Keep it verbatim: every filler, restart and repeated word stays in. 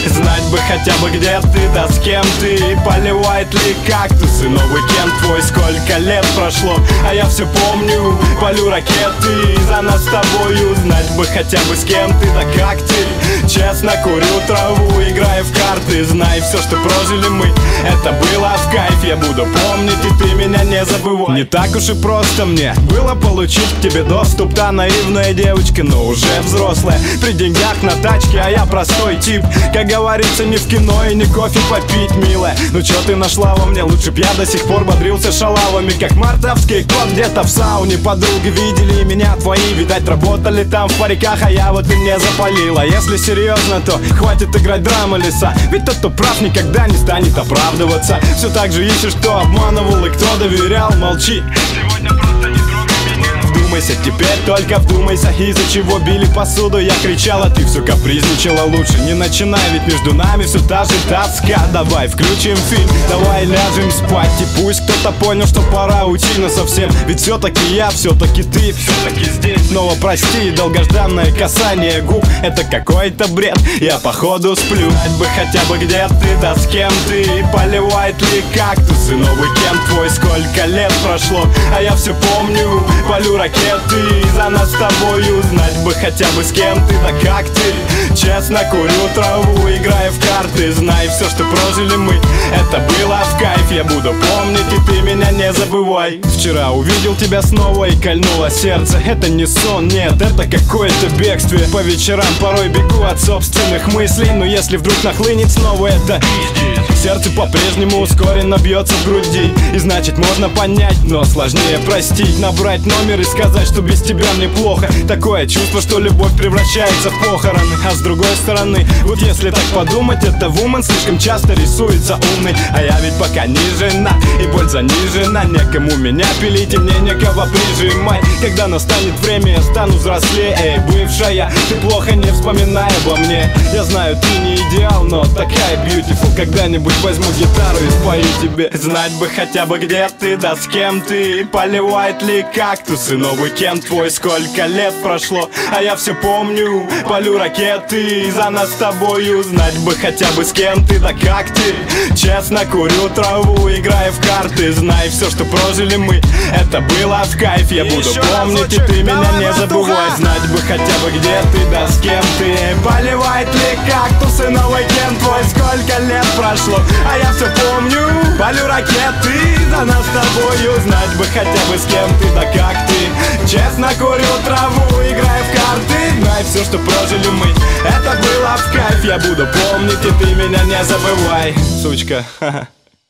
Знать бы хотя бы, где ты, да с кем ты. Поливает ли кактусы новый кент твой. Сколько лет прошло, а я все помню. Полю ракеты за нас с тобою. Знать бы хотя бы, с кем ты, да как ты. Честно курю траву, играю в карты. Знай, все, что прожили мы, это было в кайф. Я буду помнить, и ты меня не забывай. Не так уж и просто мне было получить к тебе доступ. Та наивная девочка, но уже взрослая, при деньгах на тачке, а я простой тип. Как говорится, не в кино и не кофе попить, милая. Ну чё ты нашла во мне? Лучше б я до сих пор бодрился шалавами, как мартовский кот где-то в сауне. Подруги видели меня твои, видать, работали там в париках, а я вот и не запалила. Если серьезно, то хватит играть драма леса. Ведь тот, кто прав, никогда не станет оправдываться. Все так же ищешь, кто обманывал и кто доверял. Молчи, сегодня просто не трогай меня. Вдумайся, теперь только вдумайся. Из-за чего били посуду, я кричала, ты все капризничала. Лучше не начинай, ведь между нами все та же тоска. Давай включим фильм, давай ляжем спать. И пусть кто-то понял, что пора уйти насовсем. Ведь все-таки я, все-таки ты, все-таки здесь. Снова прости, долгожданное касание губ, это какой-то бред, я походу сплю. Знать бы хотя бы, где ты, да с кем ты. Поливает ли кактусы новый кент твой. Сколько лет прошло, а я все помню. Полю ракеты за нас с тобою. Знать бы хотя бы, с кем ты, да как ты. Честно курю траву, играю в карты. Знай, все, что прожили мы, это было в кайф. Я буду помнить, и ты меня не забывай. Вчера увидел тебя снова и кольнуло сердце. Это не сон, нет, это какое-то бегствие. По вечерам порой бегу от собственных мыслей, но если вдруг нахлынет снова это сердце по-прежнему ускоренно бьется в груди. И значит можно понять, но сложнее простить. Набрать номер и сказать, что без тебя мне плохо. Такое чувство, что любовь превращается в похороны. А с другой стороны, вот если так подумать, это вумен слишком часто рисуется умной. А я ведь пока не жена, и боль занижена. Некому меня пилить, и мне некого прижимать. Когда настанет время, я стану взрослее. Эй, бывшая, ты плохо не вспоминай обо мне. Я знаю, ты не идеал, но такая beautiful. Когда-нибудь возьму гитару и спою тебе. Знать бы хотя бы, где ты, да с кем ты. Поливает ли кактусы новый кент твой. Сколько лет прошло, а я все помню. Полю ракеты за нас с тобою. Знать бы хотя бы, с кем ты, да как ты. Честно курю траву, играю в карты. Знай, все, что прожили мы, это было в кайф. Я буду помнить, и ты меня не забывай. Знать бы хотя бы, где ты, да с кем ты. Поливает ли кактусы новый кент твой. Сколько лет прошло, а я все помню. Полю ракеты за нас с тобою. Знать бы хотя бы, с кем ты, да как ты. Честно курю траву, играю в карты. Знай, все, что прожили мы, это было в кайф. Я буду помнить, и ты меня не забывай. Сучка, ха-ха.